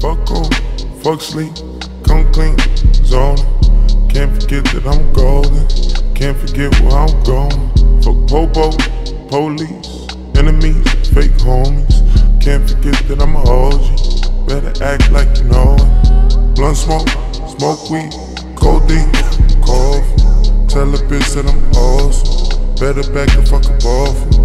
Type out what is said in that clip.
Fuck on, fuck sleep, come clean, zoning. Can't forget that I'm golden, can't forget where I'm going. Fuck popo, police, enemies, fake homies. Can't forget that I'm a OG, better act like you know it. Blunt smoke, smoke weed, codeine, coffee. Tell a bitch that I'm awesome, better back the fuck up off.